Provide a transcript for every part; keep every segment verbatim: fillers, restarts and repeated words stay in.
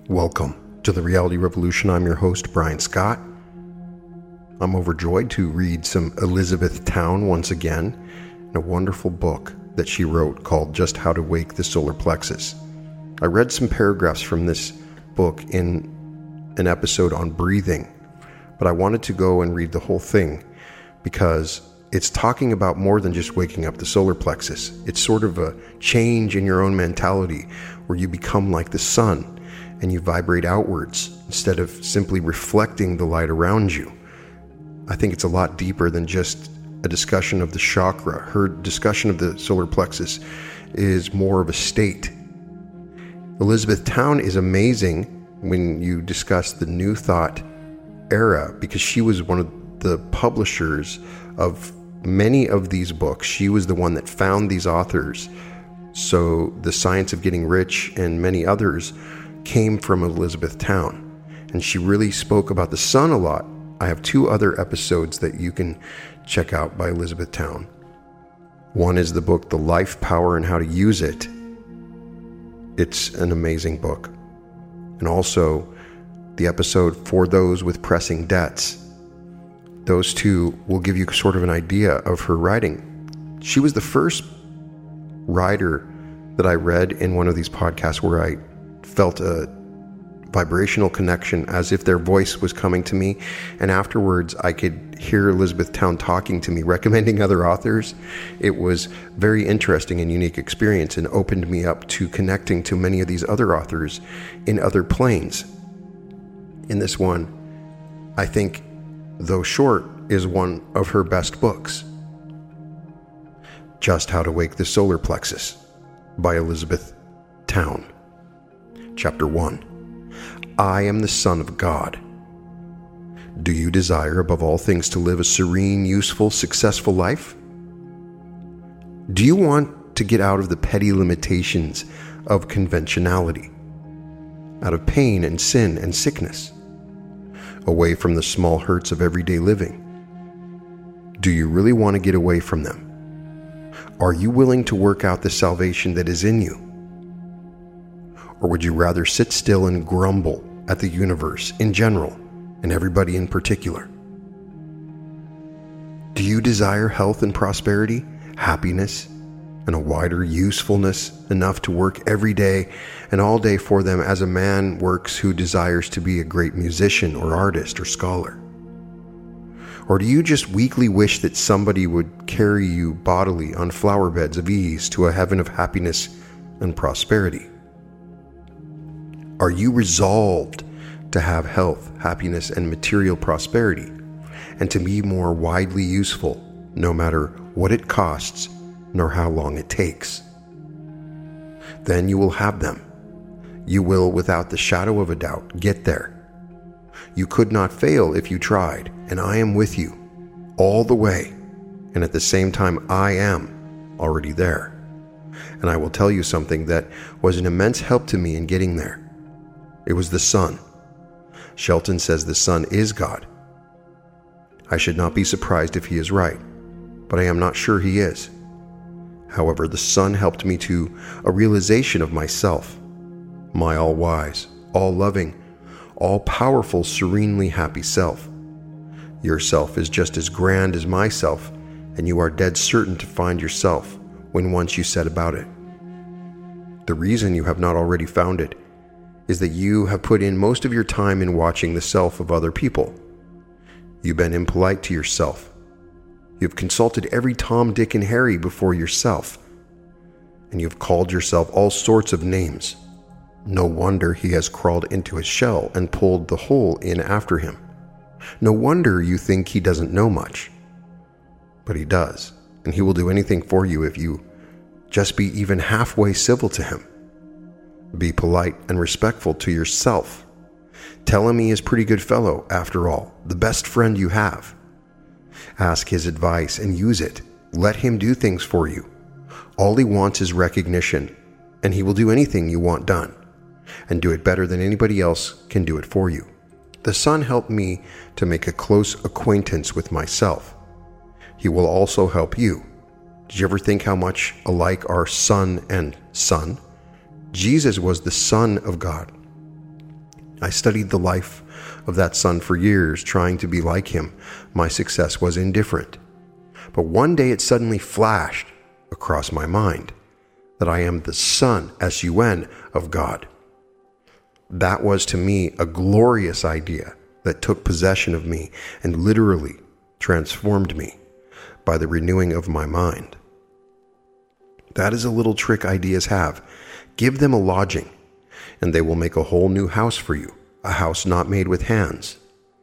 Welcome to the Reality Revolution. I'm your host, Brian Scott. I'm overjoyed to read some Elizabeth Towne once again in a wonderful book that she wrote called Just How to Wake the Solar Plexus. I read some paragraphs from this book in an episode on breathing, but I wanted to go and read the whole thing because it's talking about more than just waking up the solar plexus. It's sort of a change in your own mentality where you become like the sun and you vibrate outwards instead of simply reflecting the light around you. I think it's a lot deeper than just a discussion of the chakra. Her discussion of the solar plexus is more of a state. Elizabeth Towne is amazing when you discuss the New Thought era because she was one of the publishers of many of these books. She was the one that found these authors. So The Science of Getting Rich and many others came from Elizabeth Towne. And she really spoke about the sun a lot. I have two other episodes that you can check out by Elizabeth Towne. One is the book, The Life Power and How to Use It. It's an amazing book. And also the episode For Those with Pressing Debts. Those two will give you sort of an idea of her writing. She was the first writer that I read in one of these podcasts where I felt a vibrational connection as if their voice was coming to me. And afterwards, I could hear Elizabeth Towne talking to me, recommending other authors. It was very interesting and unique experience and opened me up to connecting to many of these other authors in other planes. In this one, I think, though short, is one of her best books. Just How to Wake the Solar Plexus by Elizabeth Towne. Chapter one. I am the Son of God. Do you desire above all things to live a serene, useful, successful life? Do you want to get out of the petty limitations of conventionality, out of pain and sin and sickness, away from the small hurts of everyday living? Do you really want to get away from them? Are you willing to work out the salvation that is in you? Or would you rather sit still and grumble at the universe in general and everybody in particular? Do you desire health and prosperity, happiness, and a wider usefulness enough to work every day and all day for them as a man works who desires to be a great musician or artist or scholar? Or do you just weakly wish that somebody would carry you bodily on flower beds of ease to a heaven of happiness and prosperity? Are you resolved to have health, happiness, and material prosperity, and to be more widely useful, no matter what it costs, nor how long it takes? Then you will have them. You will, without the shadow of a doubt, get there. You could not fail if you tried, and I am with you all the way, and at the same time I am already there. And I will tell you something that was an immense help to me in getting there. It was the sun. Shelton says the sun is God. I should not be surprised if he is right, but I am not sure he is. However, the sun helped me to a realization of myself, my all-wise, all-loving, all-powerful, serenely happy self. Your self is just as grand as myself, and you are dead certain to find yourself when once you set about it. The reason you have not already found it is that you have put in most of your time in watching the self of other people. You've been impolite to yourself. You've consulted every Tom, Dick, and Harry before yourself, and you've called yourself all sorts of names. No wonder he has crawled into his shell and pulled the whole in after him. No wonder you think he doesn't know much. But he does, and he will do anything for you if you just be even halfway civil to him. Be polite and respectful to yourself. Tell him he is a pretty good fellow, after all, the best friend you have. Ask his advice and use it. Let him do things for you. All he wants is recognition, and he will do anything you want done, and do it better than anybody else can do it for you. The sun helped me to make a close acquaintance with myself. He will also help you. Did you ever think how much alike are sun and sun? Jesus was the Son of God. I studied the life of that son for years, trying to be like him. My success was indifferent. But one day it suddenly flashed across my mind that I am the Son, S U N, of God. That was to me a glorious idea that took possession of me and literally transformed me by the renewing of my mind. That is a little trick ideas have. Give them a lodging, and they will make a whole new house for you, a house not made with hands.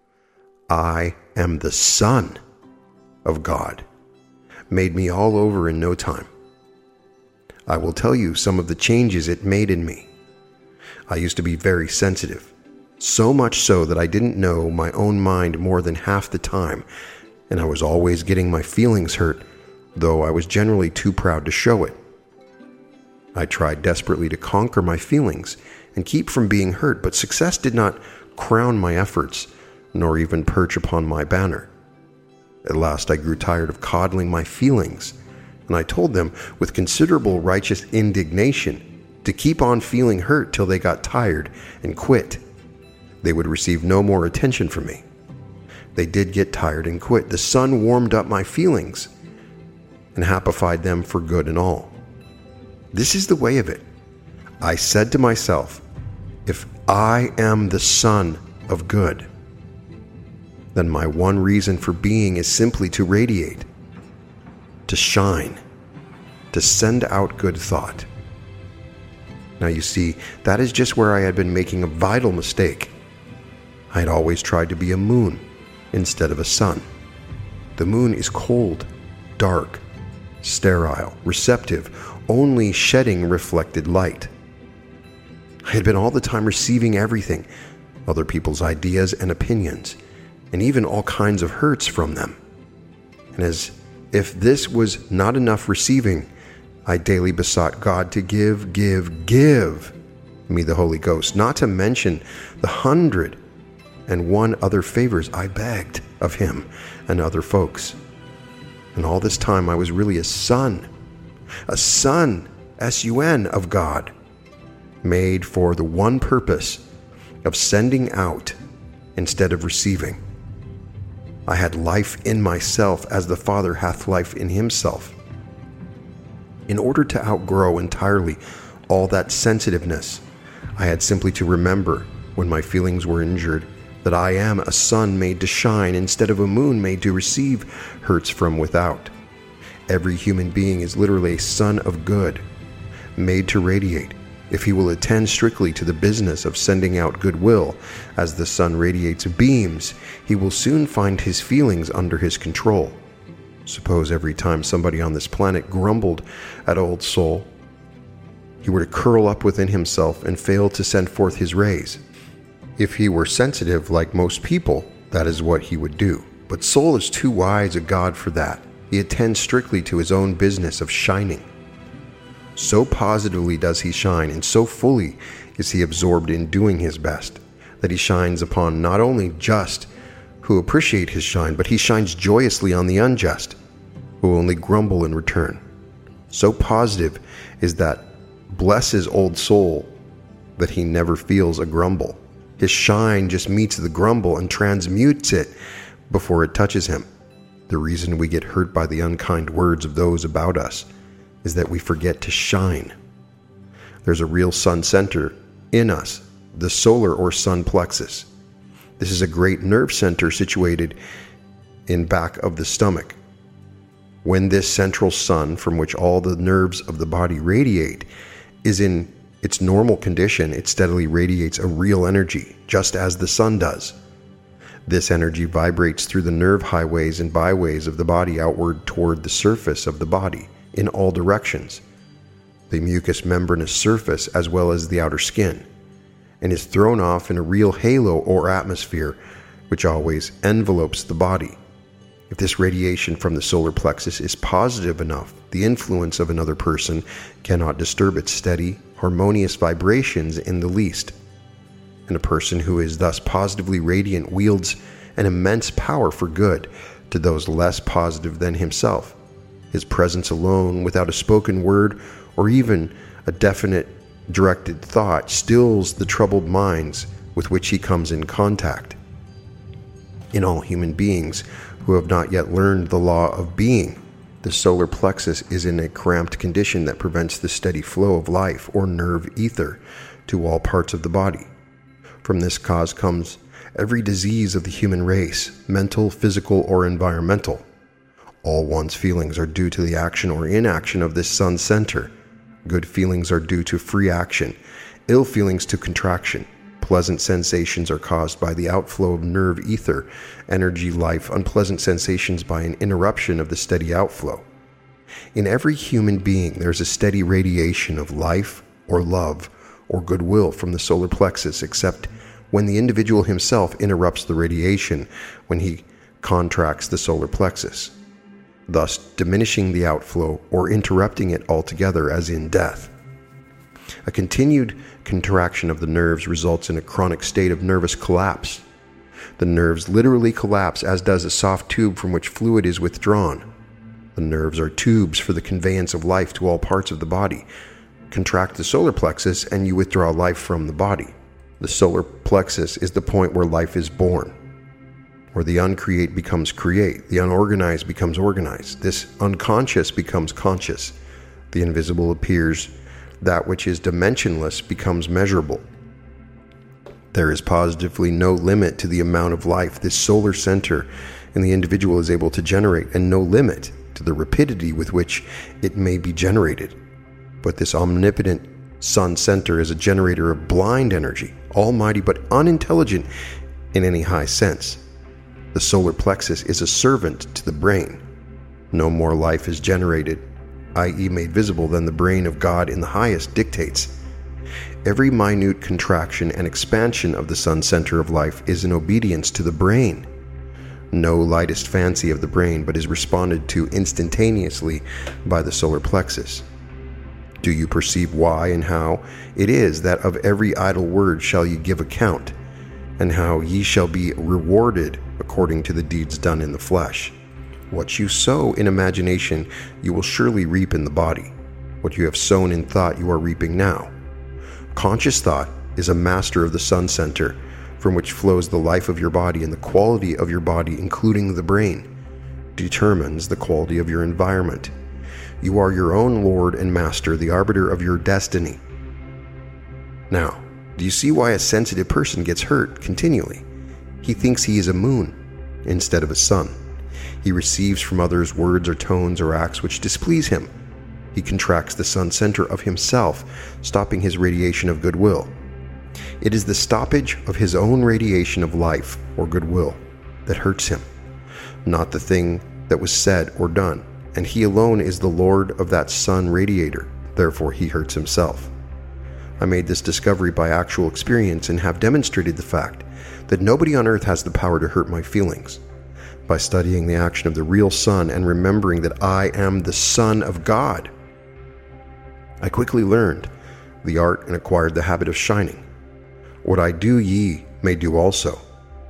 I am the Son of God. Made me all over in no time. I will tell you some of the changes it made in me. I used to be very sensitive, so much so that I didn't know my own mind more than half the time, and I was always getting my feelings hurt, though I was generally too proud to show it. I tried desperately to conquer my feelings and keep from being hurt, but success did not crown my efforts, nor even perch upon my banner. At last I grew tired of coddling my feelings, and I told them with considerable righteous indignation to keep on feeling hurt till they got tired and quit. They would receive no more attention from me. They did get tired and quit. The sun warmed up my feelings and happified them for good and all. This is the way of it. I said to myself, if I am the Son of good, then my one reason for being is simply to radiate, to shine, to send out good thought. Now you see, that is just where I had been making a vital mistake. I had always tried to be a moon instead of a sun. The moon is cold, dark, sterile, receptive, only shedding reflected light. I had been all the time receiving everything, other people's ideas and opinions, and even all kinds of hurts from them. And as if this was not enough receiving, I daily besought God to give, give, give me the Holy Ghost, not to mention the hundred and one other favors I begged of him and other folks. And all this time I was really a son, a son, S U N, of God, made for the one purpose of sending out instead of receiving. I had life in myself as the Father hath life in himself. In order to outgrow entirely all that sensitiveness, I had simply to remember, when my feelings were injured, that I am a sun made to shine instead of a moon made to receive hurts from without. Every human being is literally a son of good, made to radiate. If he will attend strictly to the business of sending out goodwill, as the sun radiates beams, he will soon find his feelings under his control. Suppose every time somebody on this planet grumbled at Old Soul, he were to curl up within himself and fail to send forth his rays. If he were sensitive like most people, that is what he would do. But Soul is too wise a god for that. He attends strictly to his own business of shining. So positively does he shine, and so fully is he absorbed in doing his best, that he shines upon not only just who appreciate his shine, but he shines joyously on the unjust, who only grumble in return. So positive is that blesses Old Soul that he never feels a grumble. His shine just meets the grumble and transmutes it before it touches him. The reason we get hurt by the unkind words of those about us is that we forget to shine. There's a real sun center in us, the solar or sun plexus. This is a great nerve center situated in back of the stomach. When this central sun, from which all the nerves of the body radiate, is in its normal condition, it steadily radiates a real energy, just as the sun does. This energy vibrates through the nerve highways and byways of the body outward toward the surface of the body in all directions, the mucous membranous surface as well as the outer skin, and is thrown off in a real halo or atmosphere which always envelopes the body. If this radiation from the solar plexus is positive enough, the influence of another person cannot disturb its steady, harmonious vibrations in the least. And a person who is thus positively radiant wields an immense power for good to those less positive than himself. His presence alone, without a spoken word or even a definite directed thought, stills the troubled minds with which he comes in contact. In all human beings who have not yet learned the law of being, the solar plexus is in a cramped condition that prevents the steady flow of life or nerve ether to all parts of the body. From this cause comes every disease of the human race, mental, physical, or environmental. All one's feelings are due to the action or inaction of this sun center. Good feelings are due to free action, ill feelings to contraction. Pleasant sensations are caused by the outflow of nerve ether, energy, life, unpleasant sensations by an interruption of the steady outflow. In every human being, there's a steady radiation of life or love or goodwill from the solar plexus, except when the individual himself interrupts the radiation when he contracts the solar plexus, thus diminishing the outflow or interrupting it altogether, as in death. A continued contraction of the nerves results in a chronic state of nervous collapse. The nerves literally collapse, as does a soft tube from which fluid is withdrawn. The nerves are tubes for the conveyance of life to all parts of the body. Contract the solar plexus and you withdraw life from the body. The solar plexus is the point where life is born, where the uncreate becomes create, the unorganized becomes organized, this unconscious becomes conscious, the invisible appears, that which is dimensionless becomes measurable. There is positively no limit to the amount of life this solar center in the individual is able to generate, and no limit to the rapidity with which it may be generated. But this omnipotent sun center is a generator of blind energy, almighty but unintelligent in any high sense. The solar plexus is a servant to the brain. No more life is generated, that is made visible, than the brain of God in the highest dictates. Every minute contraction and expansion of the sun center of life is in obedience to the brain. No lightest fancy of the brain but is responded to instantaneously by the solar plexus. Do you perceive why and how it is that of every idle word shall ye give account, and how ye shall be rewarded according to the deeds done in the flesh? What you sow in imagination, you will surely reap in the body. What you have sown in thought, you are reaping now. Conscious thought is a master of the sun center, from which flows the life of your body, and the quality of your body, including the brain, determines the quality of your environment. You are your own lord and master, the arbiter of your destiny. Now, do you see why a sensitive person gets hurt continually? He thinks he is a moon instead of a sun. He receives from others words or tones or acts which displease him. He contracts the sun center of himself, stopping his radiation of goodwill. It is the stoppage of his own radiation of life or goodwill that hurts him, not the thing that was said or done, and he alone is the lord of that sun radiator. Therefore he hurts himself. I made this discovery by actual experience and have demonstrated the fact that nobody on earth has the power to hurt my feelings. By studying the action of the real sun and remembering that I am the Son of God, I quickly learned the art and acquired the habit of shining. What I do, ye may do also.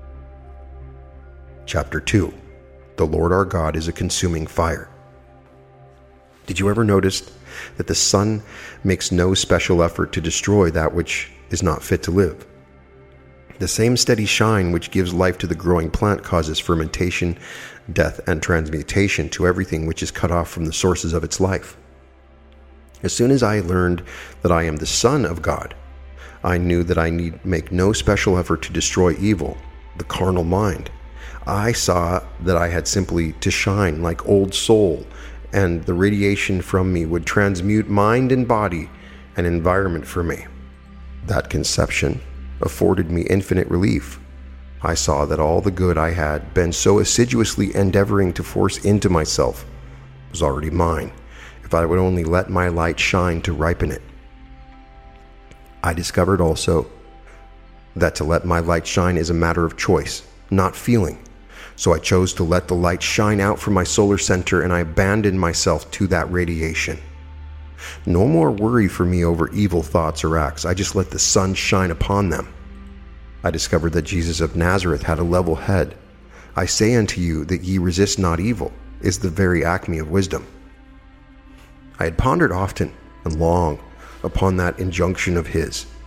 Chapter two. The Lord our God is a consuming fire. Did you ever notice that the sun makes no special effort to destroy that which is not fit to live? The same steady shine which gives life to the growing plant causes fermentation, death, and transmutation to everything which is cut off from the sources of its life. As soon as I learned that I am the Son of God, I knew that I need make no special effort to destroy evil, the carnal mind. I saw that I had simply to shine like old soul, and the radiation from me would transmute mind and body and environment for me. That conception afforded me infinite relief. I saw that all the good I had been so assiduously endeavoring to force into myself was already mine, if I would only let my light shine to ripen it. I discovered also that to let my light shine is a matter of choice, not feeling. So I chose to let the light shine out from my solar center, and I abandoned myself to that radiation. No more worry for me over evil thoughts or acts. I just let the sun shine upon them. I discovered that Jesus of Nazareth had a level head. I say unto you that ye resist not evil is the very acme of wisdom. I had pondered often and long upon that injunction of his,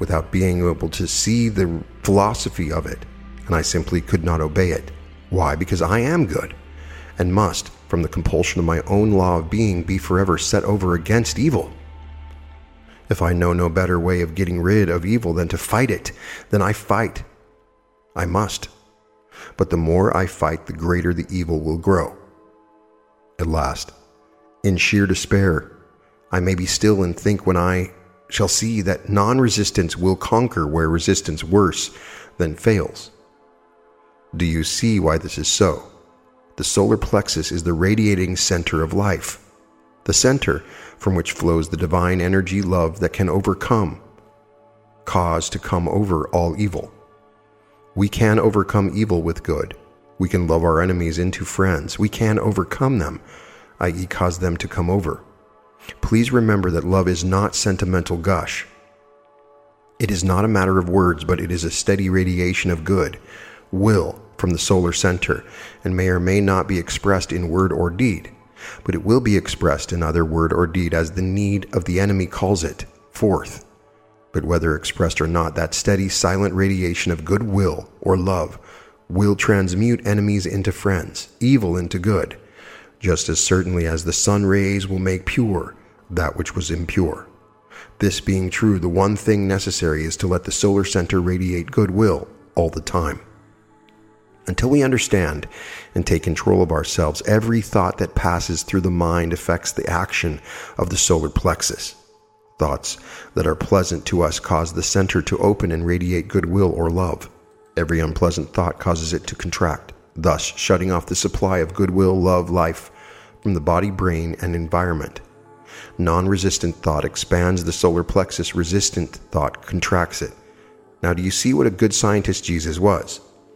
without being able to see the philosophy of it, and I simply could not obey it. Why? Because I am good, and must, from the compulsion of my own law of being, be forever set over against evil. If I know no better way of getting rid of evil than to fight it, then I fight. I must. But the more I fight, the greater the evil will grow. At last, in sheer despair, I may be still and think when I shall see that non-resistance will conquer where resistance worse than fails. Do you see why this is so? The solar plexus is the radiating center of life, the center from which flows the divine energy love that can overcome, cause to come over all evil. We can overcome evil with good. We can love our enemies into friends. We can overcome them, that is cause them to come over. Please remember that love is not sentimental gush. It is not a matter of words, but it is a steady radiation of good, will from the solar center, and may or may not be expressed in word or deed, but it will be expressed in either word or deed as the need of the enemy calls it forth. But whether expressed or not, that steady, silent radiation of goodwill or love will transmute enemies into friends, evil into good, just as certainly as the sun rays will make pure that which was impure. This being true, the one thing necessary is to let the solar center radiate goodwill all the time. Until we understand and take control of ourselves, every thought that passes through the mind affects the action of the solar plexus. Thoughts that are pleasant to us cause the center to open and radiate goodwill or love. Every unpleasant thought causes it to contract, thus shutting off the supply of goodwill, love, life from the body, brain, and environment. Non-resistant thought expands the solar plexus. Resistant thought contracts it. Now do you see what a good scientist Jesus was?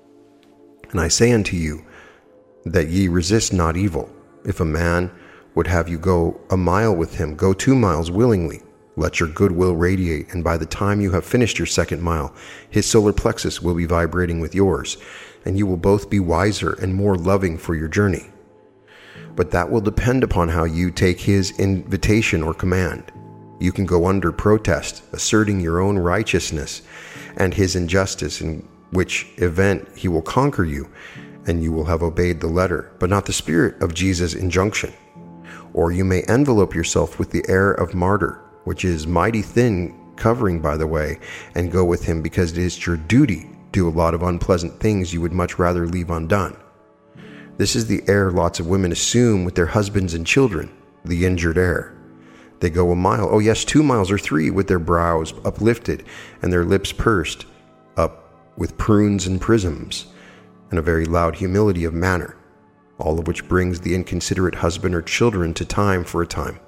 And I say unto you, that ye resist not evil. If a man would have you go a mile with him, go two miles willingly. Let your goodwill radiate, and by the time you have finished your second mile, his solar plexus will be vibrating with yours, and you will both be wiser and more loving for your journey. But that will depend upon how you take his invitation or command. You can go under protest, asserting your own righteousness and his injustice, in which event he will conquer you, and you will have obeyed the letter, but not the spirit of Jesus' injunction. Or you may envelope yourself with the air of martyr, which is mighty thin covering, by the way, and go with him because it is your duty to do a lot of unpleasant things you would much rather leave undone. This is the air lots of women assume with their husbands and children, the injured air. They go a mile, oh yes, two miles or three, with their brows uplifted and their lips pursed up with prunes and prisms, and a very loud humility of manner, all of which brings the inconsiderate husband or children to time for a time.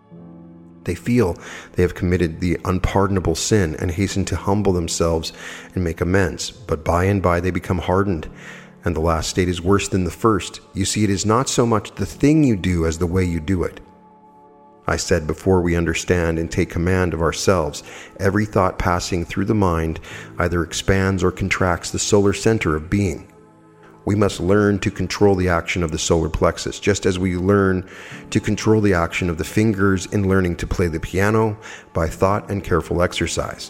They feel they have committed the unpardonable sin and hasten to humble themselves and make amends, but by and by they become hardened, and the last state is worse than the first. You see, it is not so much the thing you do as the way you do it. I said before we understand and take command of ourselves, every thought passing through the mind either expands or contracts the solar center of being. We must learn to control the action of the solar plexus, just as we learn to control the action of the fingers in learning to play the piano by thought and careful exercise.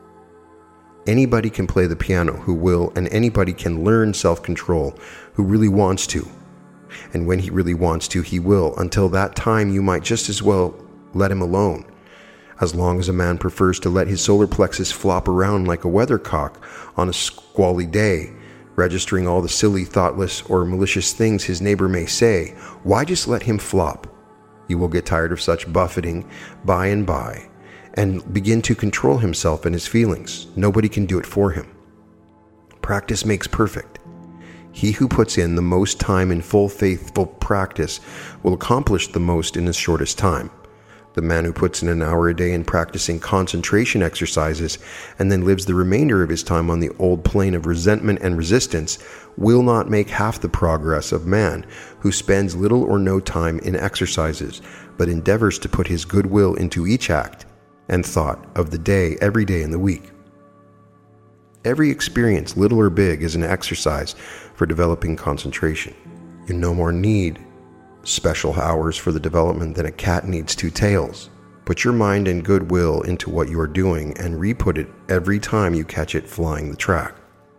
Anybody can play the piano who will, and anybody can learn self-control who really wants to. And when he really wants to, he will. Until that time, you might just as well let him alone. As long as a man prefers to let his solar plexus flop around like a weathercock on a squally day, registering all the silly, thoughtless, or malicious things his neighbor may say, why just let him flop? He will get tired of such buffeting by and by, and begin to control himself and his feelings. Nobody can do it for him. Practice makes perfect. He who puts in the most time in full faithful practice will accomplish the most in the shortest time. The man who puts in an hour a day in practicing concentration exercises and then lives the remainder of his time on the old plane of resentment and resistance will not make half the progress of man who spends little or no time in exercises, but endeavors to put his goodwill into each act and thought of the day every day in the week. Every experience, little or big, is an exercise for developing concentration. You no more need special hours for the development than a cat needs two tails. Put your mind and goodwill into what you are doing and re-put it every time you catch it flying the track.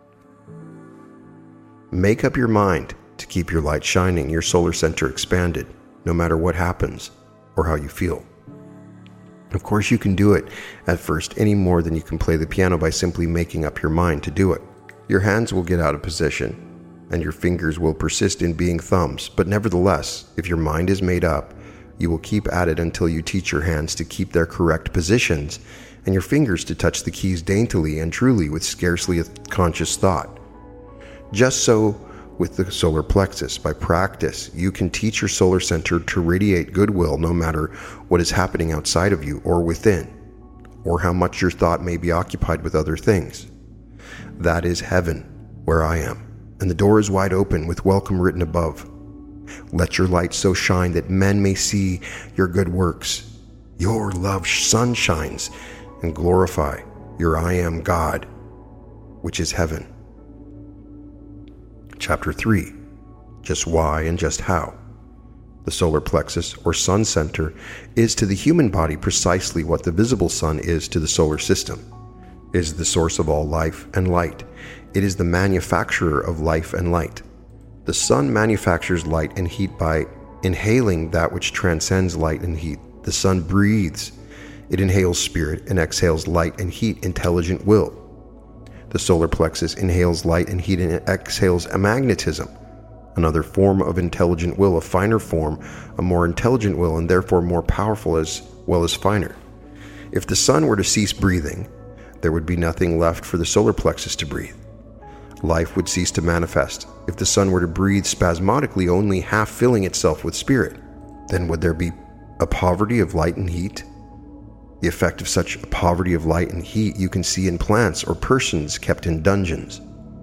Make up your mind to keep your light shining, your solar center expanded, no matter what happens or how you feel. Of course, you can do it at first any more than you can play the piano by simply making up your mind to do it. Your hands will get out of position, and your fingers will persist in being thumbs, but nevertheless, if your mind is made up, you will keep at it until you teach your hands to keep their correct positions, and your fingers to touch the keys daintily and truly with scarcely a conscious thought. Just so with the solar plexus. By practice, you can teach your solar center to radiate goodwill no matter what is happening outside of you or within, or how much your thought may be occupied with other things. That is heaven, where I am, and the door is wide open with welcome written above. Let your light so shine that men may see your good works. Your love sun shines and glorify your I am God, which is heaven. Chapter three. Just why and just how. The solar plexus, or sun center, is to the human body precisely what the visible sun is to the solar system. It is the source of all life and light. It is the manufacturer of life and light. The sun manufactures light and heat by inhaling that which transcends light and heat. The sun breathes. It inhales spirit and exhales light and heat, intelligent will. The solar plexus inhales light and heat and exhales a magnetism, another form of intelligent will, a finer form, a more intelligent will, and therefore more powerful as well as finer. If the sun were to cease breathing, there would be nothing left for the solar plexus to breathe. Life would cease to manifest. If the sun were to breathe spasmodically, only half filling itself with spirit, then would there be a poverty of light and heat? The effect of such a poverty of light and heat you can see in plants or persons kept in dungeons.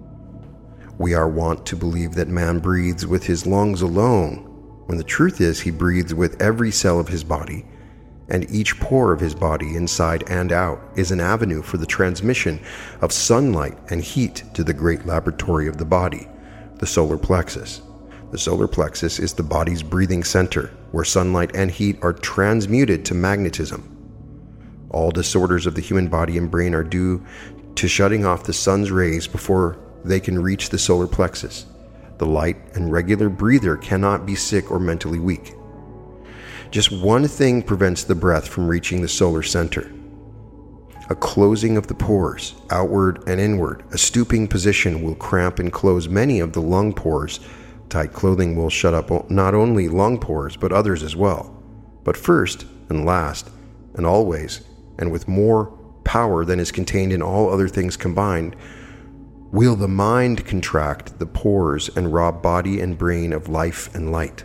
We are wont to believe that man breathes with his lungs alone, when the truth is he breathes with every cell of his body, and each pore of his body, inside and out, is an avenue for the transmission of sunlight and heat to the great laboratory of the body, the solar plexus. The solar plexus is the body's breathing center, where sunlight and heat are transmuted to magnetism. All disorders of the human body and brain are due to shutting off the sun's rays before they can reach the solar plexus. The light and regular breather cannot be sick or mentally weak. Just one thing prevents the breath from reaching the solar center: a closing of the pores, outward and inward. A stooping position will cramp and close many of the lung pores. Tight clothing will shut up not only lung pores, but others as well. But first and last, and always, and with more power than is contained in all other things combined, will the mind contract the pores and rob body and brain of life and light.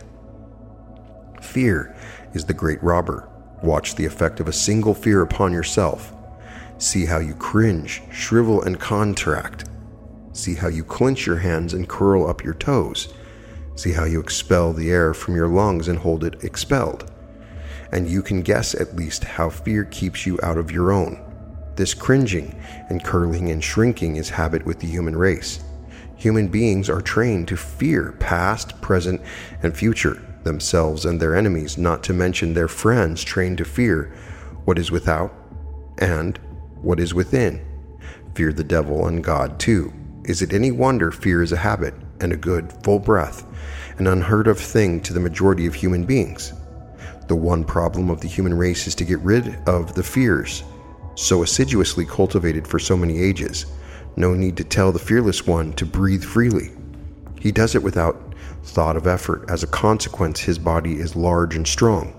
Fear is the great robber. Watch the effect of a single fear upon yourself. See how you cringe, shrivel, and contract. See how you clench your hands and curl up your toes. See how you expel the air from your lungs and hold it expelled. And you can guess at least how fear keeps you out of your own. This cringing and curling and shrinking is habit with the human race. Human beings are trained to fear past, present, and future, themselves and their enemies, not to mention their friends, trained to fear what is without and what is within. Fear the devil and God too. Is it any wonder fear is a habit and a good, full breath, an unheard of thing to the majority of human beings? The one problem of the human race is to get rid of the fears, so assiduously cultivated for so many ages. No need to tell the fearless one to breathe freely. He does it without thought of effort. As a consequence, his body is large and strong.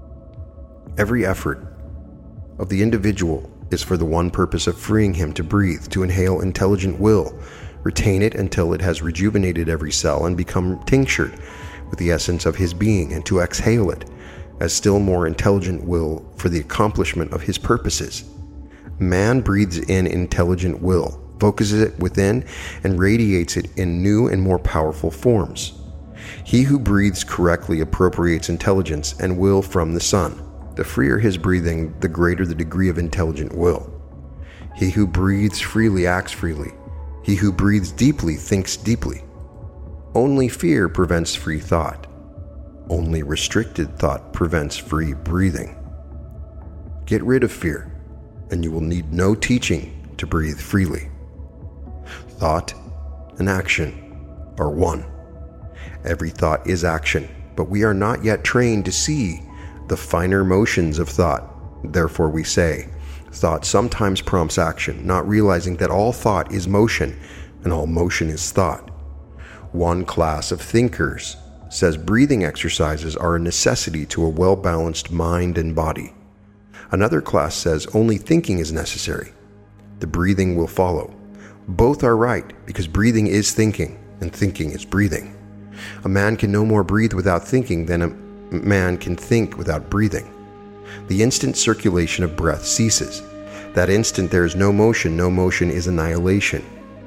Every effort of the individual is for the one purpose of freeing him to breathe, to inhale intelligent will, retain it until it has rejuvenated every cell and become tinctured with the essence of his being, and to exhale it as still more intelligent will for the accomplishment of his purposes. Man breathes in intelligent will, focuses it within, and radiates it in new and more powerful forms. He who breathes correctly appropriates intelligence and will from the sun. The freer his breathing, the greater the degree of intelligent will. He who breathes freely acts freely. He who breathes deeply thinks deeply. Only fear prevents free thought. Only restricted thought prevents free breathing. Get rid of fear, and you will need no teaching to breathe freely. Thought and action are one. Every thought is action, but we are not yet trained to see the finer motions of thought. Therefore we say, thought sometimes prompts action, not realizing that all thought is motion and all motion is thought. One class of thinkers says breathing exercises are a necessity to a well-balanced mind and body. Another class says only thinking is necessary. The breathing will follow. Both are right, because breathing is thinking and thinking is breathing. A man can no more breathe without thinking than a man can think without breathing. The instant circulation of breath ceases. That instant there is no motion, no motion is annihilation.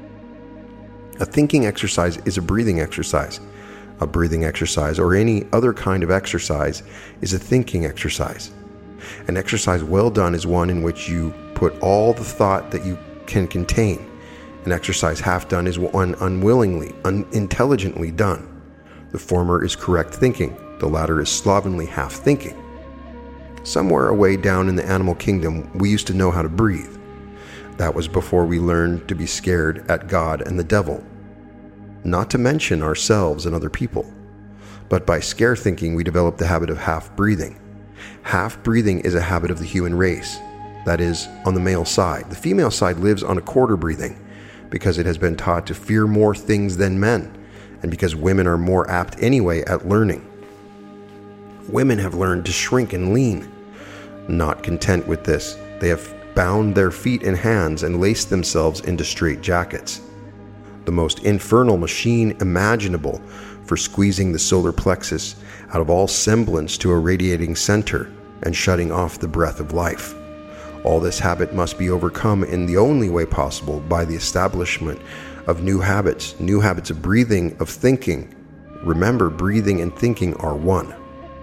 A thinking exercise is a breathing exercise. A breathing exercise, or any other kind of exercise, is a thinking exercise. An exercise well done is one in which you put all the thought that you can contain. An exercise half done is one unwillingly, unintelligently done. The former is correct thinking, the latter is slovenly half thinking. Somewhere away down in the animal kingdom, we used to know how to breathe. That was before we learned to be scared at God and the devil. Not to mention ourselves and other people. But by scare thinking, we developed the habit of half-breathing. Half-breathing is a habit of the human race. That is, on the male side. The female side lives on a quarter breathing, because it has been taught to fear more things than men, and because women are more apt anyway at learning. Women have learned to shrink and lean. Not content with this, they have bound their feet and hands and laced themselves into straight jackets. The most infernal machine imaginable for squeezing the solar plexus out of all semblance to a radiating center and shutting off the breath of life. All this habit must be overcome in the only way possible, by the establishment of new habits, new habits of breathing, of thinking. Remember, breathing and thinking are one.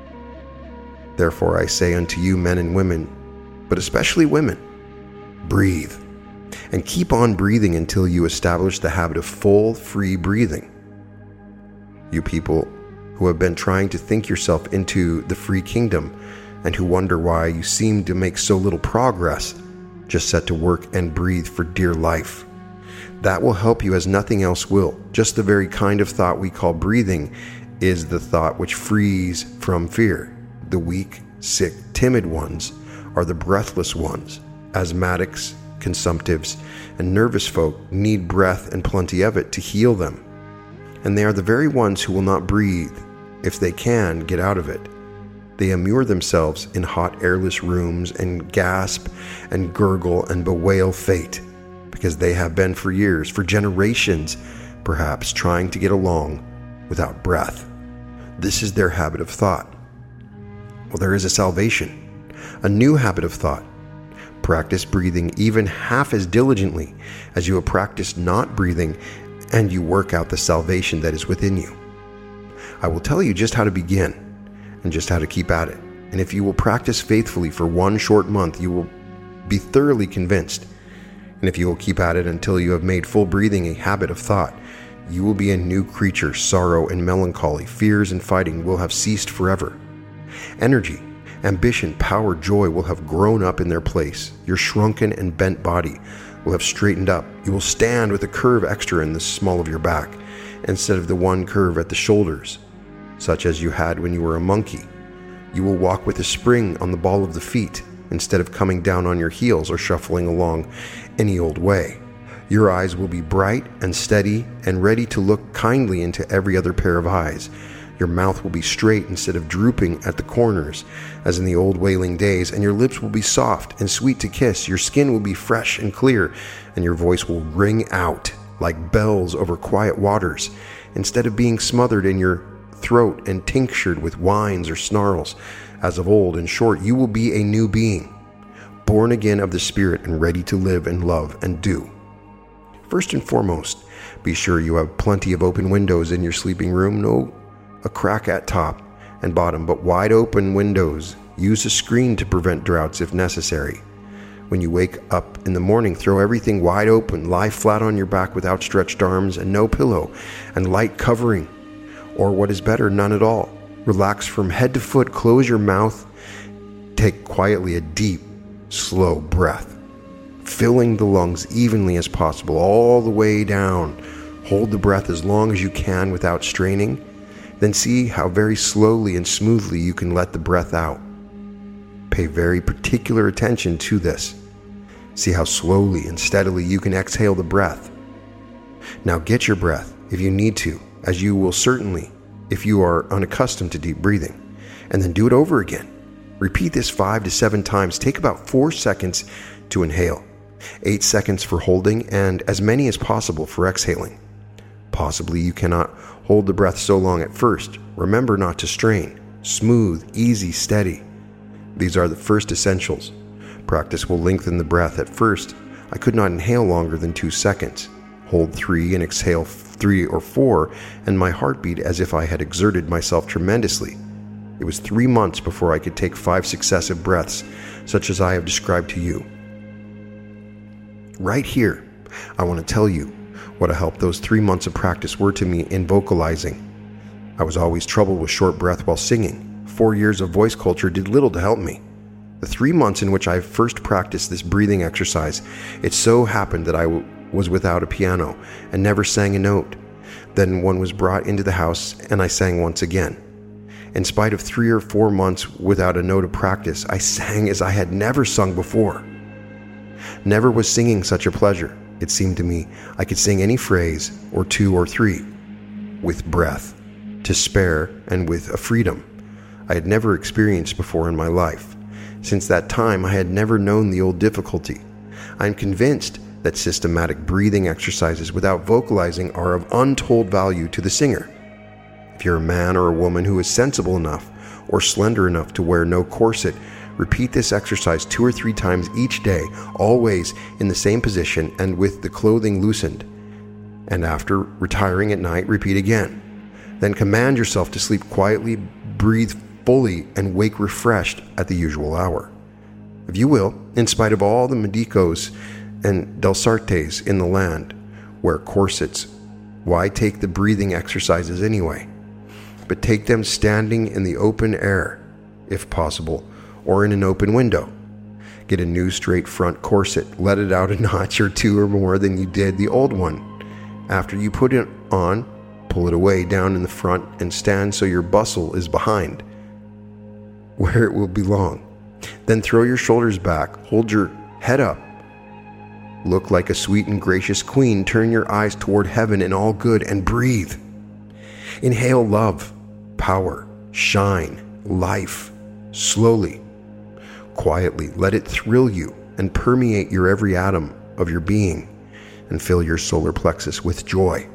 Therefore I say unto you, men and women, but especially women, breathe, and keep on breathing until you establish the habit of full, free breathing. You people who have been trying to think yourself into the free kingdom, and who wonder why you seem to make so little progress, just set to work and breathe for dear life. That will help you as nothing else will. Just the very kind of thought we call breathing is the thought which frees from fear. The weak, sick, timid ones are the breathless ones. Asthmatics, consumptives, and nervous folk need breath and plenty of it to heal them. And they are the very ones who will not breathe if they can get out of it. They immure themselves in hot airless rooms and gasp and gurgle and bewail fate, because they have been for years, for generations, perhaps, trying to get along without breath. This is their habit of thought. Well, there is a salvation, a new habit of thought. Practice breathing even half as diligently as you have practiced not breathing, and you work out the salvation that is within you. I will tell you just how to begin and just how to keep at it. And if you will practice faithfully for one short month, you will be thoroughly convinced. And if you will keep at it until you have made full breathing a habit of thought, you will be a new creature. Sorrow and melancholy, fears and fighting will have ceased forever. Energy, ambition, power, joy will have grown up in their place. Your shrunken and bent body will have straightened up. You will stand with a curve extra in the small of your back, instead of the one curve at the shoulders, such as you had when you were a monkey. You will walk with a spring on the ball of the feet, instead of coming down on your heels or shuffling along any old way. Your eyes will be bright and steady and ready to look kindly into every other pair of eyes. Your mouth will be straight instead of drooping at the corners, as in the old whaling days, and your lips will be soft and sweet to kiss. Your skin will be fresh and clear, and your voice will ring out like bells over quiet waters, instead of being smothered in your throat and tinctured with whines or snarls, as of old. In short, you will be a new being, born again of the Spirit and ready to live and love and do. First and foremost, be sure you have plenty of open windows in your sleeping room. No a crack at top and bottom, but wide open windows. Use a screen to prevent draughts if necessary. When you wake up in the morning, throw everything wide open. Lie flat on your back with outstretched arms and no pillow and light covering, or what is better, none at all. Relax from head to foot. Close your mouth. Take quietly a deep, slow breath, filling the lungs evenly as possible, all the way down. Hold the breath as long as you can without straining. Then see how very slowly and smoothly you can let the breath out. Pay very particular attention to this. See how slowly and steadily you can exhale the breath. Now get your breath if you need to, as you will certainly if you are unaccustomed to deep breathing, and then do it over again. Repeat this five to seven times. Take about four seconds to inhale, eight seconds for holding, and as many as possible for exhaling. Possibly you cannot hold the breath so long at first. Remember not to strain. Smooth, easy, steady. These are the first essentials. Practice will lengthen the breath. At first, I could not inhale longer than two seconds. Hold three and exhale three or four, and my heart beat as if I had exerted myself tremendously. It was three months before I could take five successive breaths, such as I have described to you. Right here, I want to tell you what a help those three months of practice were to me in vocalizing. I was always troubled with short breath while singing. Four years of voice culture did little to help me. The three months in which I first practiced this breathing exercise, it so happened that I w- was without a piano and never sang a note. Then one was brought into the house and I sang once again. In spite of three or four months without a note of practice, I sang as I had never sung before. Never was singing such a pleasure. It seemed to me I could sing any phrase, or two or three, with breath, to spare, and with a freedom I had never experienced before in my life. Since that time, I had never known the old difficulty. I am convinced that systematic breathing exercises without vocalizing are of untold value to the singer. If you're a man or a woman who is sensible enough or slender enough to wear no corset, repeat this exercise two or three times each day, always in the same position and with the clothing loosened. And after retiring at night, repeat again. Then command yourself to sleep quietly, breathe fully, and wake refreshed at the usual hour. If you will, in spite of all the medicos and Delsartes in the land, wear corsets. Why take the breathing exercises anyway? But take them standing in the open air, if possible, or in an open window. Get a new straight front corset. Let it out a notch or two or more than you did the old one. After you put it on, pull it away down in the front and stand so your bustle is behind, where it will belong. Then throw your shoulders back, hold your head up. Look like a sweet and gracious queen. Turn your eyes toward heaven and all good, and breathe. Inhale love, power, shine, life. Slowly, quietly, let it thrill you and permeate your every atom of your being and fill your solar plexus with joy.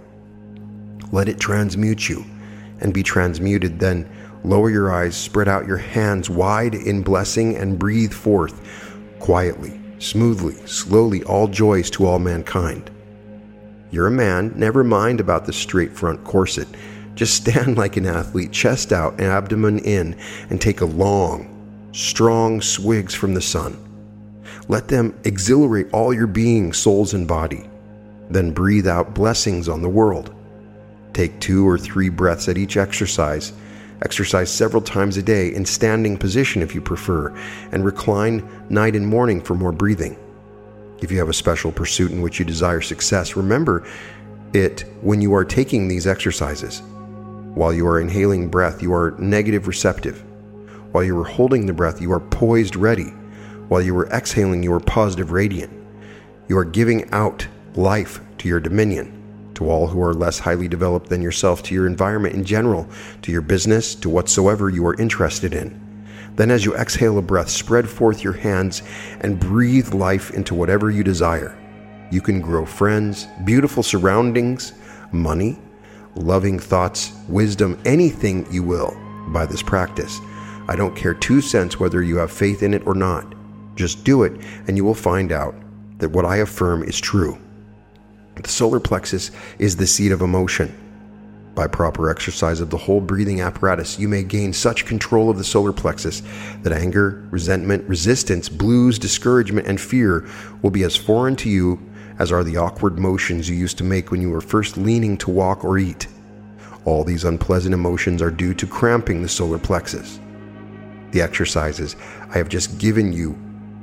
Let it transmute you and be transmuted. Then lower your eyes, spread out your hands wide in blessing, and breathe forth quietly, smoothly, slowly, all joys to all mankind. You're a man, never mind about the straight front corset. Just stand like an athlete, chest out and abdomen in, and take a long, strong swigs from the sun. Let them exhilarate all your being, souls, and body. Then breathe out blessings on the world. Take two or three breaths at each exercise. Exercise several times a day in standing position if you prefer, and recline night and morning for more breathing. If you have a special pursuit in which you desire success, remember it when you are taking these exercises. While you are inhaling breath, you are negative receptive. While you are holding the breath, you are poised ready. While you are exhaling, you are positive radiant. You are giving out life to your dominion, to all who are less highly developed than yourself, to your environment in general, to your business, to whatsoever you are interested in. Then as you exhale a breath, spread forth your hands and breathe life into whatever you desire. You can grow friends, beautiful surroundings, money, loving thoughts, wisdom, anything you will by this practice. I don't care two cents whether you have faith in it or not. Just do it and you will find out that what I affirm is true. The solar plexus is the seat of emotion. By proper exercise of the whole breathing apparatus, you may gain such control of the solar plexus that anger, resentment, resistance, blues, discouragement, and fear will be as foreign to you as are the awkward motions you used to make when you were first leaning to walk or eat. All these unpleasant emotions are due to cramping the solar plexus. The exercises I have just given you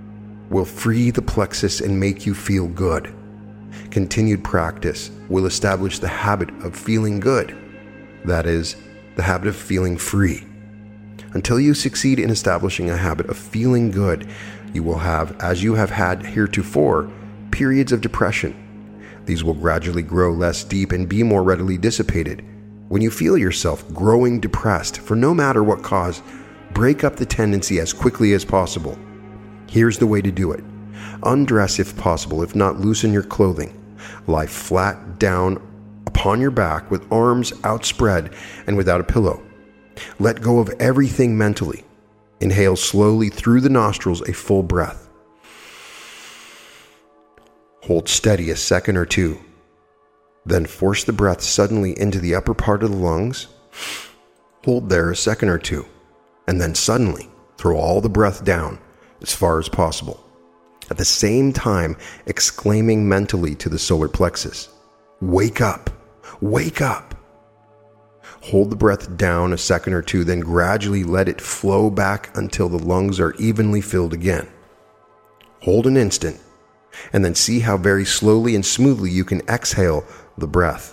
will free the plexus and make you feel good. Continued practice will establish the habit of feeling good. That is, the habit of feeling free. Until you succeed in establishing a habit of feeling good, you will have, as you have had heretofore, periods of depression. These will gradually grow less deep and be more readily dissipated. When you feel yourself growing depressed for no matter what cause, break up the tendency as quickly as possible. Here's the way to do it. Undress if possible, if not loosen your clothing. Lie flat down upon your back with arms outspread and without a pillow. Let go of everything mentally. Inhale slowly through the nostrils a full breath. Hold steady a second or two. Then force the breath suddenly into the upper part of the lungs. Hold there a second or two. And then suddenly throw all the breath down as far as possible. At the same time, exclaiming mentally to the solar plexus, "Wake up! Wake up!" Hold the breath down a second or two, then gradually let it flow back until the lungs are evenly filled again. Hold an instant, and then see how very slowly and smoothly you can exhale the breath.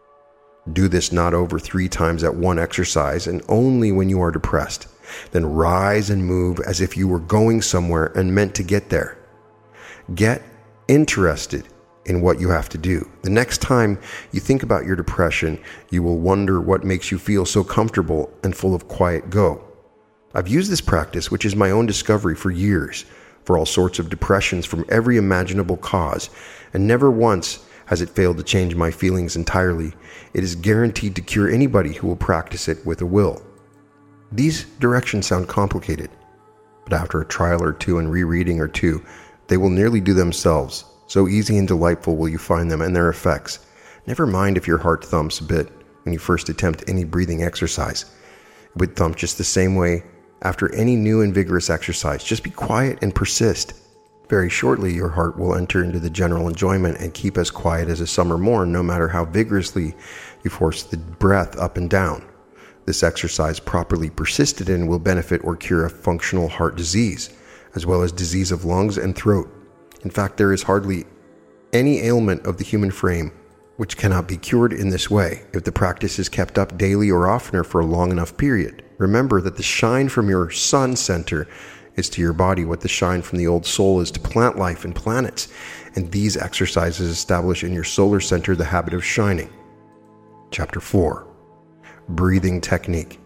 Do this not over three times at one exercise, and only when you are depressed. Then rise and move as if you were going somewhere and meant to get there. Get interested in what you have to do. The next time you think about your depression, you will wonder what makes you feel so comfortable and full of quiet go. I've used this practice, which is my own discovery, for years, for all sorts of depressions from every imaginable cause, and never once has it failed to change my feelings entirely. It is guaranteed to cure anybody who will practice it with a will. These directions sound complicated, but after a trial or two and rereading or two, they will nearly do themselves. So easy and delightful will you find them and their effects. Never mind if your heart thumps a bit when you first attempt any breathing exercise. It would thump just the same way after any new and vigorous exercise. Just be quiet and persist. Very shortly, your heart will enter into the general enjoyment and keep as quiet as a summer morn, no matter how vigorously you force the breath up and down. This exercise, properly persisted in, will benefit or cure a functional heart disease, as well as disease of lungs and throat. In fact, there is hardly any ailment of the human frame which cannot be cured in this way, if the practice is kept up daily or oftener for a long enough period. Remember that the shine from your sun center is to your body what the shine from the old soul is to plant life and planets, and these exercises establish in your solar center the habit of shining. Chapter four. Breathing technique.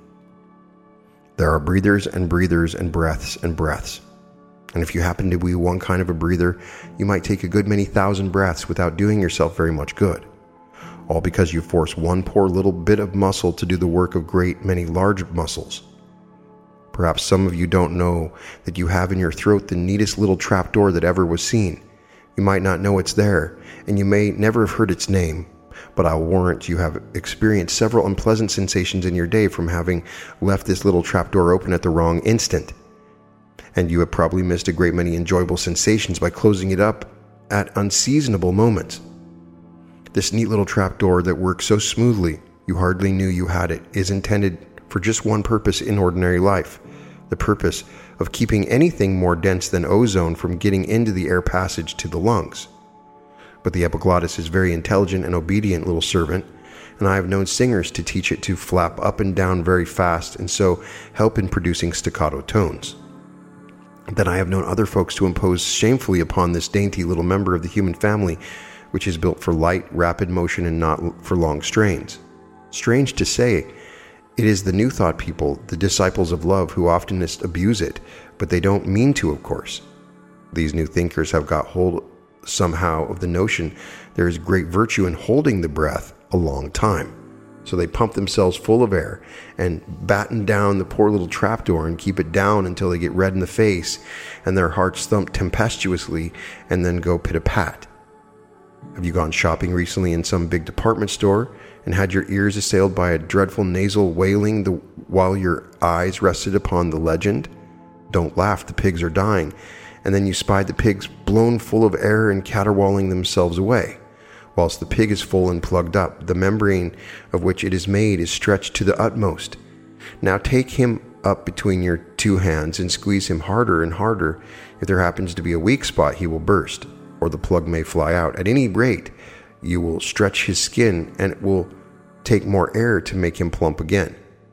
There are breathers and breathers and breaths and breaths. And if you happen to be one kind of a breather, you might take a good many thousand breaths without doing yourself very much good. All because you force one poor little bit of muscle to do the work of great many large muscles. Perhaps some of you don't know that you have in your throat the neatest little trapdoor that ever was seen. You might not know it's there, and you may never have heard its name, but I'll warrant you have experienced several unpleasant sensations in your day from having left this little trapdoor open at the wrong instant. And you have probably missed a great many enjoyable sensations by closing it up at unseasonable moments. This neat little trapdoor that works so smoothly you hardly knew you had it is intended for just one purpose in ordinary life, the purpose of keeping anything more dense than ozone from getting into the air passage to the lungs. But the epiglottis is a very intelligent and obedient little servant, and I have known singers to teach it to flap up and down very fast and so help in producing staccato tones. Then I have known other folks to impose shamefully upon this dainty little member of the human family, which is built for light, rapid motion and not for long strains. Strange to say, it is the New Thought people, the disciples of love, who oftenest abuse it, but they don't mean to, of course. These new thinkers have got hold somehow of the notion there is great virtue in holding the breath a long time. So they pump themselves full of air and batten down the poor little trapdoor and keep it down until they get red in the face and their hearts thump tempestuously and then go pit-a-pat. Have you gone shopping recently in some big department store and had your ears assailed by a dreadful nasal wailing the, while your eyes rested upon the legend, "Don't laugh, the pigs are dying," and then you spied the pigs blown full of air and caterwauling themselves away? Whilst the pig is full and plugged up, the membrane of which it is made is stretched to the utmost. Now take him up between your two hands and squeeze him harder and harder. If there happens to be a weak spot, he will burst, or the plug may fly out. At any rate, you will stretch his skin, and it will take more air to make him plump again.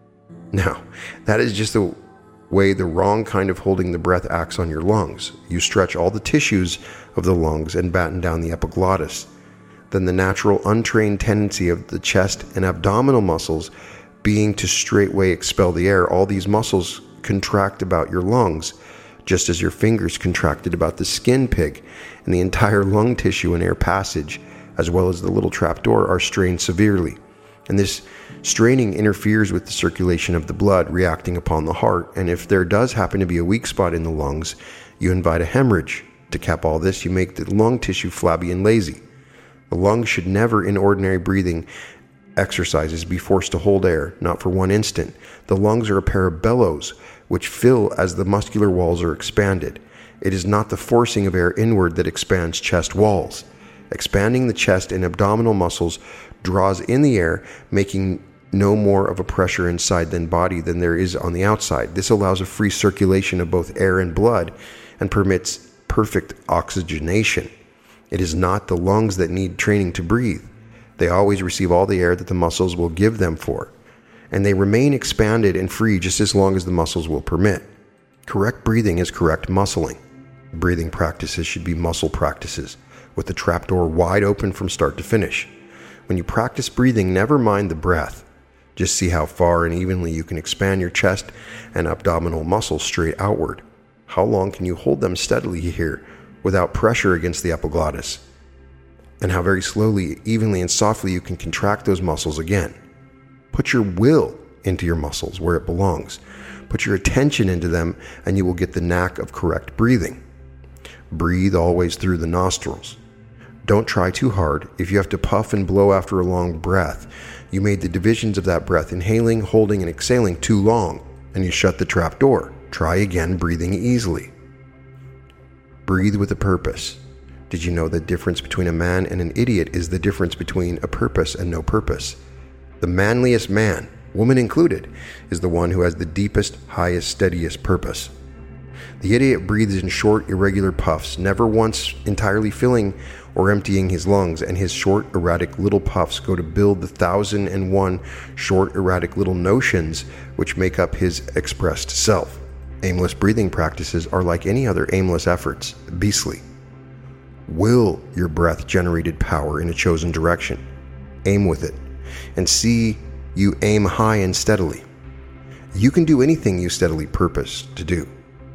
Now, that is just the way the wrong kind of holding the breath acts on your lungs. You stretch all the tissues of the lungs and batten down the epiglottis. Then the natural untrained tendency of the chest and abdominal muscles being to straightway expel the air, all these muscles contract about your lungs, just as your fingers contracted about the skin pig, and the entire lung tissue and air passage, as well as the little trapdoor, are strained severely. And this straining interferes with the circulation of the blood reacting upon the heart, and if there does happen to be a weak spot in the lungs, you invite a hemorrhage. To cap all this, you make the lung tissue flabby and lazy. The lungs should never, in ordinary breathing exercises, be forced to hold air, not for one instant. The lungs are a pair of bellows, which fill as the muscular walls are expanded. It is not the forcing of air inward that expands chest walls. Expanding the chest and abdominal muscles draws in the air, making no more of a pressure inside than body than there is on the outside. This allows a free circulation of both air and blood and permits perfect oxygenation. It is not the lungs that need training to breathe. They always receive all the air that the muscles will give them for, and they remain expanded and free just as long as the muscles will permit. Correct breathing is correct muscling. Breathing practices should be muscle practices, with the trapdoor wide open from start to finish. When you practice breathing, never mind the breath. Just see how far and evenly you can expand your chest and abdominal muscles straight outward. How long can you hold them steadily here without pressure against the epiglottis? And how very slowly, evenly, and softly you can contract those muscles again. Put your will into your muscles where it belongs. Put your attention into them, and you will get the knack of correct breathing. Breathe always through the nostrils. Don't try too hard. If you have to puff and blow after a long breath, you made the divisions of that breath, inhaling, holding, and exhaling, too long, and you shut the trap door. Try again, breathing easily. Breathe with a purpose. Did you know the difference between a man and an idiot is the difference between a purpose and no purpose? The manliest man, woman included, is the one who has the deepest, highest, steadiest purpose. The idiot breathes in short, irregular puffs, never once entirely filling or emptying his lungs, and his short, erratic little puffs go to build the thousand and one short, erratic little notions which make up his expressed self. Aimless breathing practices are like any other aimless efforts, beastly. Will your breath-generated power in a chosen direction. Aim with it, and see you aim high and steadily. You can do anything you steadily purpose to do.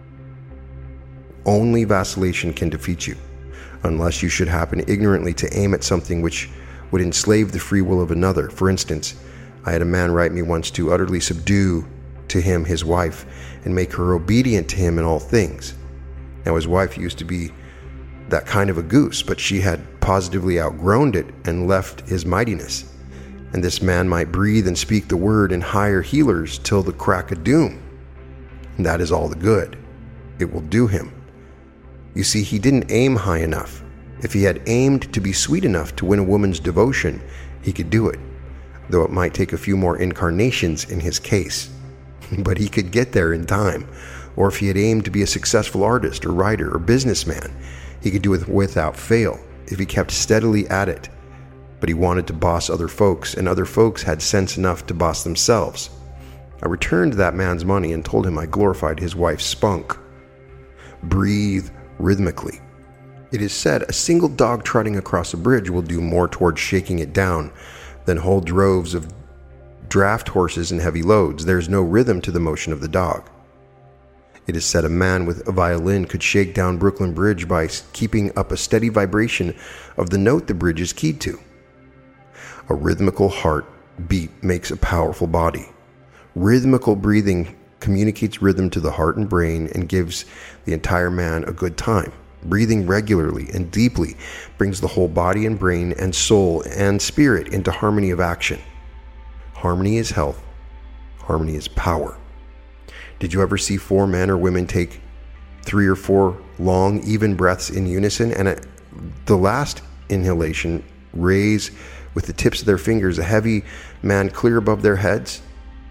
Only vacillation can defeat you, unless you should happen ignorantly to aim at something which would enslave the free will of another. For instance, I had a man write me once to utterly subdue to him his wife and make her obedient to him in all things. Now his wife used to be that kind of a goose, but she had positively outgrown it and left his mightiness. And this man might breathe and speak the word in higher healers till the crack of doom. And that is all the good. It will do him. You see, he didn't aim high enough. If he had aimed to be sweet enough to win a woman's devotion, he could do it, though it might take a few more incarnations in his case. But he could get there in time. Or if he had aimed to be a successful artist or writer or businessman, he could do it without fail if he kept steadily at it. But he wanted to boss other folks, and other folks had sense enough to boss themselves. I returned that man's money and told him I glorified his wife's spunk. Breathe rhythmically. It is said a single dog trotting across a bridge will do more towards shaking it down than whole droves of draft horses and heavy loads. There is no rhythm to the motion of the dog. It is said a man with a violin could shake down Brooklyn Bridge by keeping up a steady vibration of the note the bridge is keyed to. A rhythmical heart beat makes a powerful body. Rhythmical breathing communicates rhythm to the heart and brain and gives the entire man a good time. Breathing regularly and deeply brings the whole body and brain and soul and spirit into harmony of action. Harmony is health. Harmony is power. Did you ever see four men or women take three or four long, even breaths in unison, and at the last inhalation raise with the tips of their fingers a heavy man clear above their heads?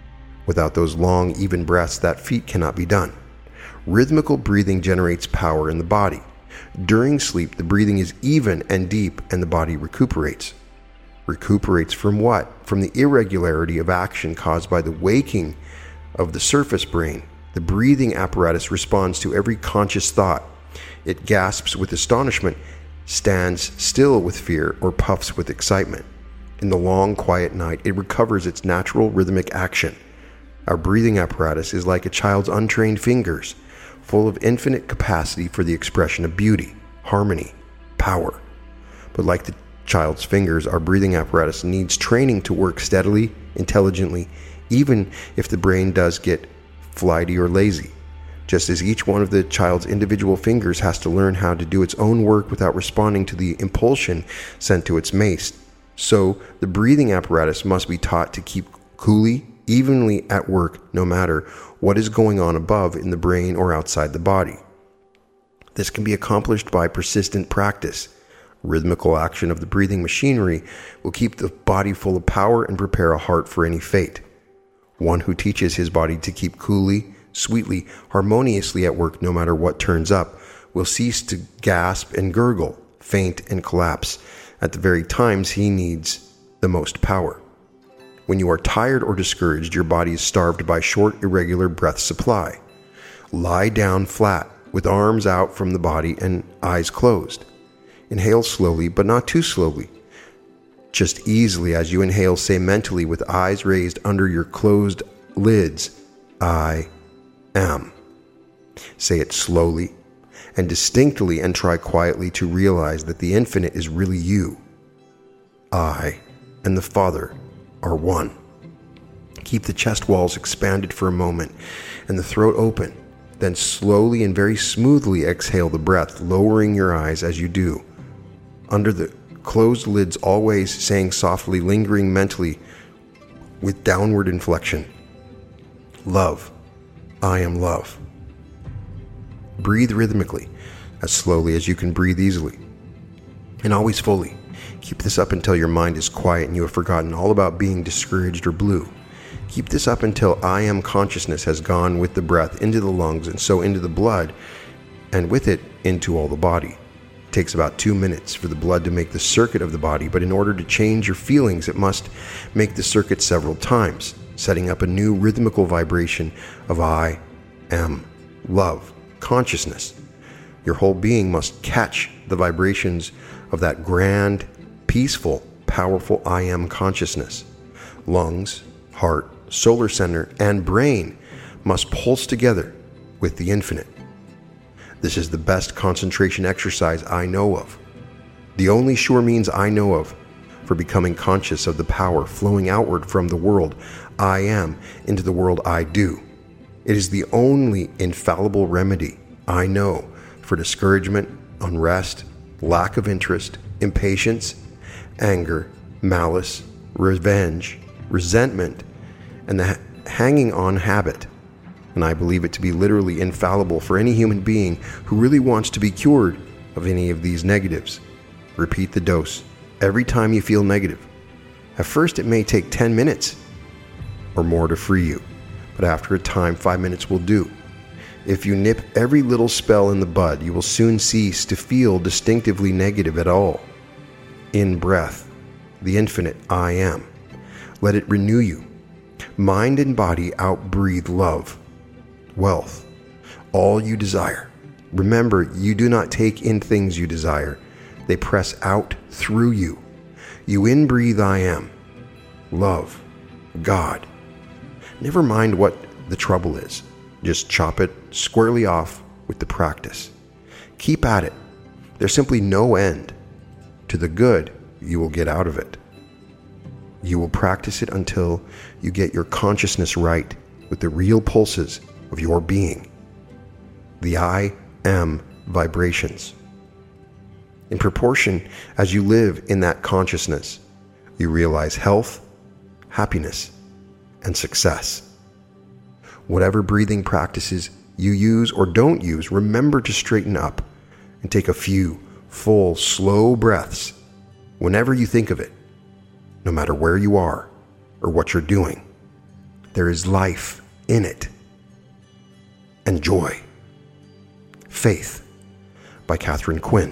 Without those long, even breaths, that feat cannot be done. Rhythmical breathing generates power in the body. During sleep, the breathing is even and deep, and the body recuperates. Recuperates from what? From the irregularity of action caused by the waking of the surface brain. The breathing apparatus responds to every conscious thought. It gasps with astonishment, stands still with fear, or puffs with excitement. In the long, quiet night, it recovers its natural rhythmic action. Our breathing apparatus is like a child's untrained fingers, full of infinite capacity for the expression of beauty, harmony, power. But like the child's fingers, our breathing apparatus needs training to work steadily, intelligently, even if the brain does get flighty or lazy. Just as each one of the child's individual fingers has to learn how to do its own work without responding to the impulsion sent to its mate, so the breathing apparatus must be taught to keep coolly, evenly at work no matter what is going on above in the brain or outside the body. This can be accomplished by persistent practice. Rhythmical action of the breathing machinery will keep the body full of power and prepare a heart for any fate. One who teaches his body to keep coolly, sweetly, harmoniously at work no matter what turns up will cease to gasp and gurgle, faint and collapse at the very times he needs the most power. When you are tired or discouraged, your body is starved by short, irregular breath supply. Lie down flat, with arms out from the body and eyes closed. Inhale slowly, but not too slowly. Just easily as you inhale, say mentally with eyes raised under your closed lids, I am. Say it slowly and distinctly, and try quietly to realize that the infinite is really you. I and the Father are one. Keep the chest walls expanded for a moment and the throat open. Then slowly and very smoothly exhale the breath, lowering your eyes as you do. Under the closed lids, always saying softly, lingering mentally with downward inflection, love, I am love. Breathe rhythmically, as slowly as you can breathe easily, and always fully. Keep this up until your mind is quiet and you have forgotten all about being discouraged or blue. Keep this up until I am consciousness has gone with the breath into the lungs and so into the blood, and with it into all the body. It takes about two minutes for the blood to make the circuit of the body, but in order to change your feelings, it must make the circuit several times, setting up a new rhythmical vibration of I am love, consciousness. Your whole being must catch the vibrations of that grand, peaceful, powerful I am consciousness. Lungs, heart, solar center, and brain must pulse together with the infinite. This is the best concentration exercise I know of. The only sure means I know of for becoming conscious of the power flowing outward from the world I am into the world I do. It is the only infallible remedy I know for discouragement, unrest, lack of interest, impatience, anger, malice, revenge, resentment, and the hanging on habit. And I believe it to be literally infallible for any human being who really wants to be cured of any of these negatives. Repeat the dose every time you feel negative. At first, it may take ten minutes or more to free you, but after a time, five minutes will do. If you nip every little spell in the bud, you will soon cease to feel distinctively negative at all. In breath, the infinite I am. Let it renew you. Mind and body outbreathe love, wealth, all you desire. Remember, you do not take in things you desire. They press out through you. You inbreathe I am, love, God. Never mind what the trouble is. Just chop it squarely off with the practice. Keep at it. There's simply no end to the good you will get out of it. You will practice it until you get your consciousness right with the real pulses of your being, the I am vibrations. In proportion as you live in that consciousness, you realize health, happiness, and success. Whatever breathing practices you use or don't use, remember to straighten up and take a few full, slow breaths whenever you think of it, no matter where you are or what you're doing. there is life in it and joy. Faith by Catherine Quinn.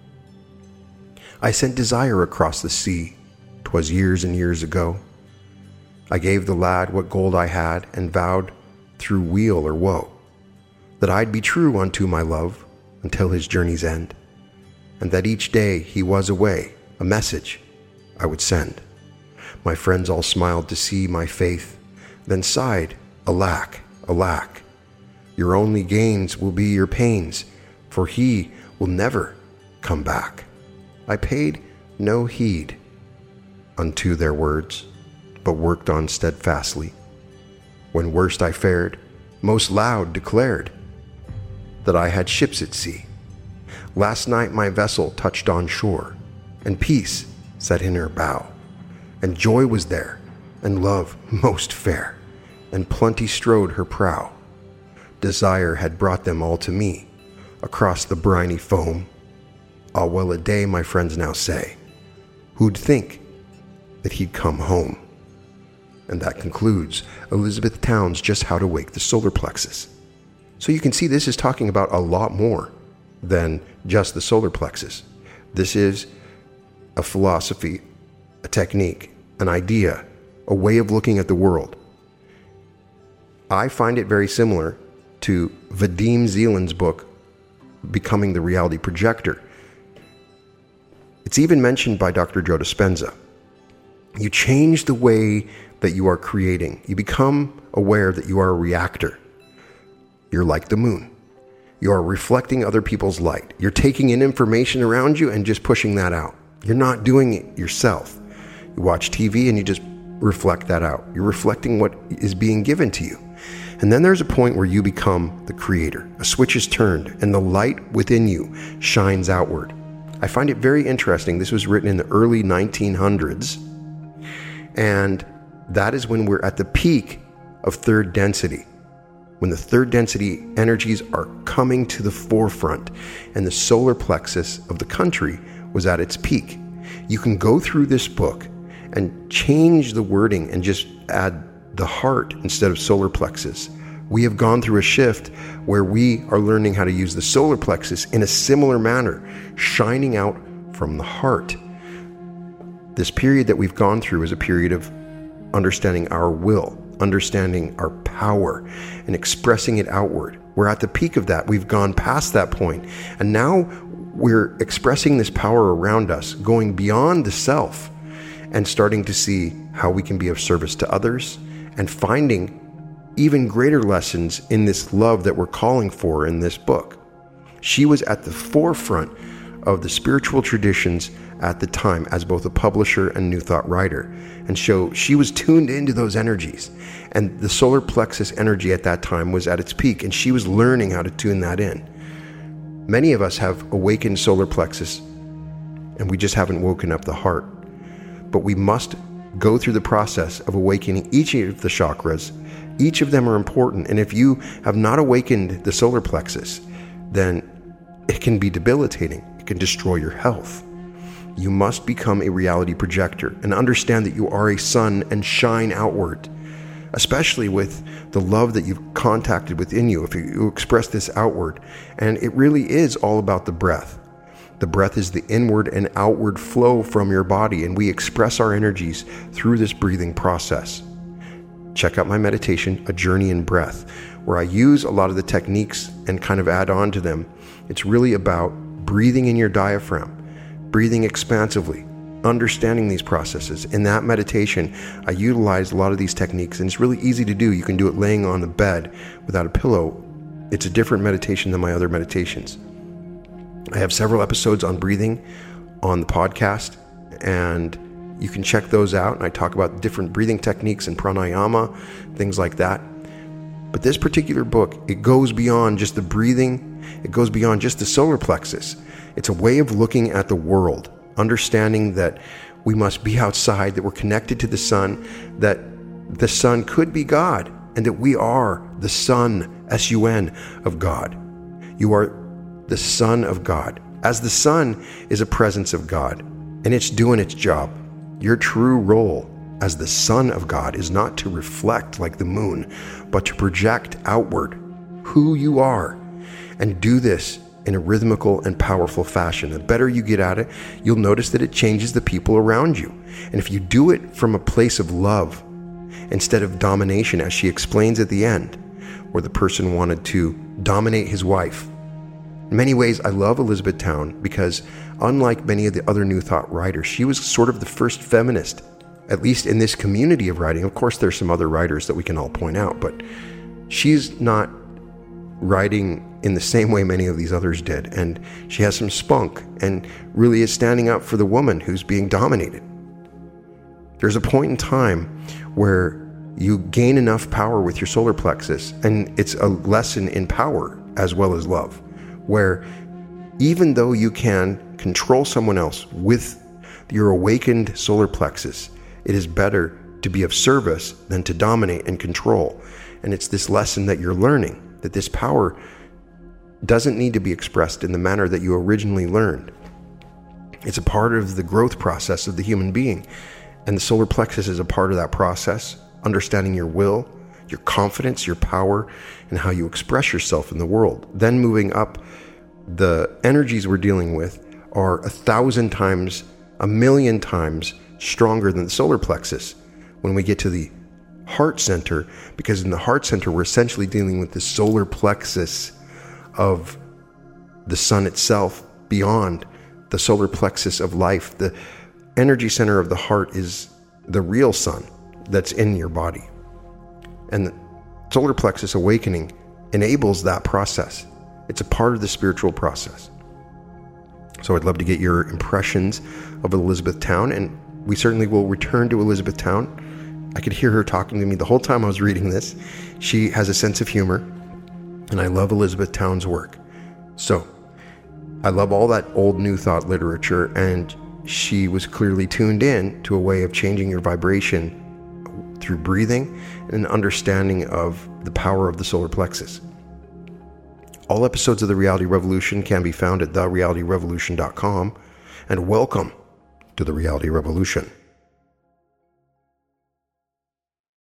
I sent desire across the sea, 'twas years and years ago. I gave the lad what gold I had, and vowed through weal or woe that I'd be true unto my love until his journey's end, and that each day he was away a message I would send. My friends all smiled to see my faith, then sighed, alack, alack, your only gains will be your pains, for he will never come back. I paid no heed unto their words, but worked on steadfastly. When worst I fared, most loud declared that I had ships at sea. Last night my vessel touched on shore, and peace sat in her bow, and joy was there, and love most fair, and plenty strode her prow. Desire had brought them all to me, across the briny foam. Ah, well a day, my friends now say, who'd think that he'd come home? And that concludes Elizabeth Towns' Just How to Wake the Solar Plexus. So you can see this is talking about a lot more than just the solar plexus. This is a philosophy, a technique, an idea, a way of looking at the world. I find it very similar to Vadim Zeland's book, Becoming the Reality Projector. It's even mentioned by Doctor Joe Dispenza. You change the way that you are creating. You become aware that you are a reactor. You're like the moon. You are reflecting other people's light. You're taking in information around you and just pushing that out. You're not doing it yourself. You watch T V and you just reflect that out. You're reflecting what is being given to you. And then there's a point where you become the creator. A switch is turned and the light within you shines outward. I find it very interesting. This was written in the early nineteen hundreds. And that is when we're at the peak of third density. When the third density energies are coming to the forefront and the solar plexus of the country was at its peak. You can go through this book and change the wording and just add the heart instead of solar plexus. We have gone through a shift where we are learning how to use the solar plexus in a similar manner, shining out from the heart. This period that we've gone through is a period of understanding our will, understanding our power, and expressing it outward. We're at the peak of that. We've gone past that point. And now we're expressing this power around us, going beyond the self, and starting to see how we can be of service to others, and finding even greater lessons in this love that we're calling for in this book. She was at the forefront of the spiritual traditions at the time as both a publisher and New Thought writer. And so she was tuned into those energies. And the solar plexus energy at that time was at its peak, and she was learning how to tune that in. Many of us have awakened solar plexus, and we just haven't woken up the heart. But we must go through the process of awakening each of the chakras. Each of them are important. And if you have not awakened the solar plexus, then it can be debilitating. It can destroy your health. You must become a reality projector and understand that you are a sun and shine outward, especially with the love that you've contacted within you. If you express this outward, and it really is all about the breath. The breath is the inward and outward flow from your body, and we express our energies through this breathing process. Check out my meditation, A Journey in Breath, where I use a lot of the techniques and kind of add on to them. It's really about breathing in your diaphragm, breathing expansively, understanding these processes. In that meditation, I utilize a lot of these techniques, and it's really easy to do. You can do it laying on the bed without a pillow. It's a different meditation than my other meditations. I have several episodes on breathing on the podcast, and you can check those out. And I talk about different breathing techniques and pranayama, things like that. But this particular book, it goes beyond just the breathing. It goes beyond just the solar plexus. It's a way of looking at the world, understanding that we must be outside, that we're connected to the sun, that the sun could be God, and that we are the Son, S U N, of God. You are the Son of God. As the sun is a presence of God, and it's doing its job. Your true role as the Son of God is not to reflect like the moon, but to project outward who you are, and do this in a rhythmical and powerful fashion. The better you get at it, you'll notice that it changes the people around you. And if you do it from a place of love instead of domination, as she explains at the end, where the person wanted to dominate his wife. In many ways, I love Elizabethtown because unlike many of the other New Thought writers, she was sort of the first feminist, at least in this community of writing. Of course, there's some other writers that we can all point out, but she's not writing in the same way many of these others did. And she has some spunk and really is standing up for the woman who's being dominated. There's a point in time where you gain enough power with your solar plexus, and it's a lesson in power as well as love, where even though you can control someone else with your awakened solar plexus, it is better to be of service than to dominate and control. And it's this lesson that you're learning, that this power doesn't need to be expressed in the manner that you originally learned. It's a part of the growth process of the human being. And the solar plexus is a part of that process, understanding your will, your confidence, your power, and how you express yourself in the world. Then moving up, the energies we're dealing with are a thousand times, a million times stronger than the solar plexus when we get to the heart center, because in the heart center, we're essentially dealing with the solar plexus of the sun itself, beyond the solar plexus of life. The energy center of the heart is the real sun that's in your body. And the solar plexus awakening enables that process. It's a part of the spiritual process. So I'd love to get your impressions of Elizabethtown, and we certainly will return to Elizabethtown. I could hear her talking to me the whole time I was reading this. She has a sense of humor, and I love Elizabethtown's work. So I love all that old New Thought literature, and she was clearly tuned in to a way of changing your vibration through breathing and an understanding of the power of the solar plexus. All episodes of The Reality Revolution can be found at the reality revolution dot com, and welcome to The Reality Revolution.